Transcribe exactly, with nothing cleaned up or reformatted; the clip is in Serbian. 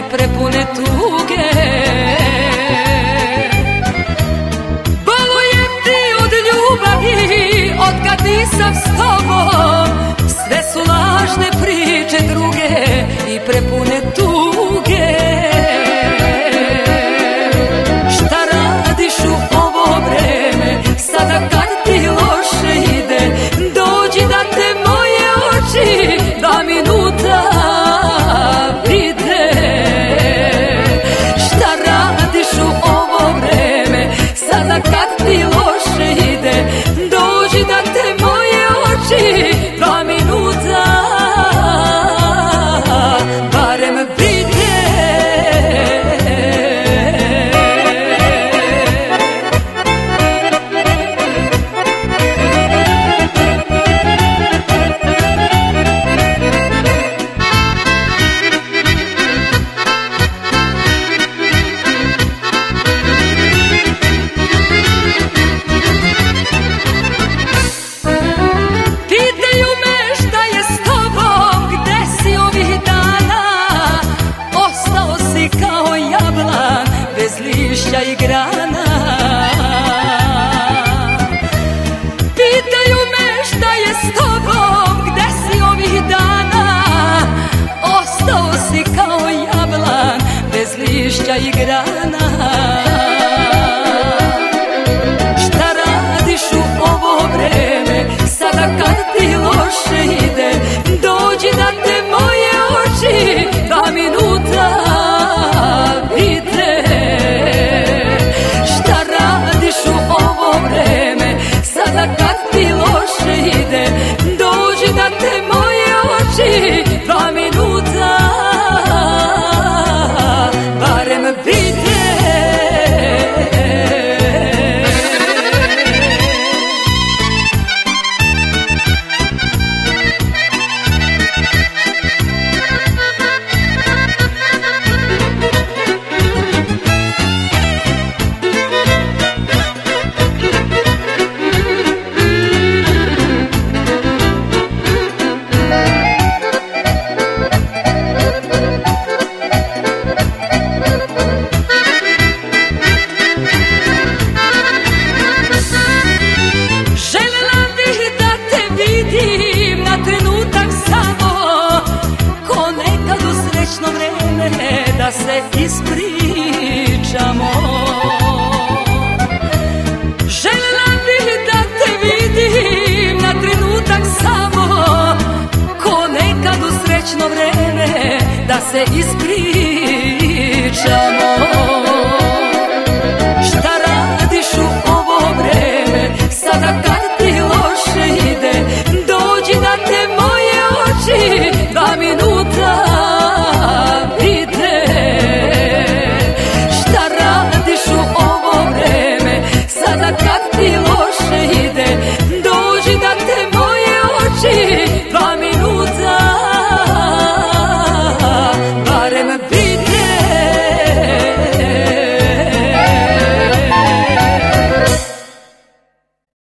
prepune tuge. Bolujem ti od ljubavi, otkad nisam s tobom. Sve su lažne priče druge i prepune tuge. Šta radiš u ovo vreme, sada kad ti loše ide? Dođi da te moje oči dva minuta vide. Šta radiš u ovo vreme, sada kad ti loše ide? Dođi da te moje oči dva minuta barem vide. Lišća i grana. Pitaju me šta je s tobom, gde si ovih dana? Ostao si kao jablan bez lišća i grana. Šta radiš u ovo vreme, sada kad ti loše ide? Dođi da te moje oči dva minuta vide. Sada kad ti loše ide, dođi da te moje oči dva minuta barem vide. Da se ispričamo. Želela bih da te vidim na trenutak samo, ko nekad u srećno vreme, da se ispričamo.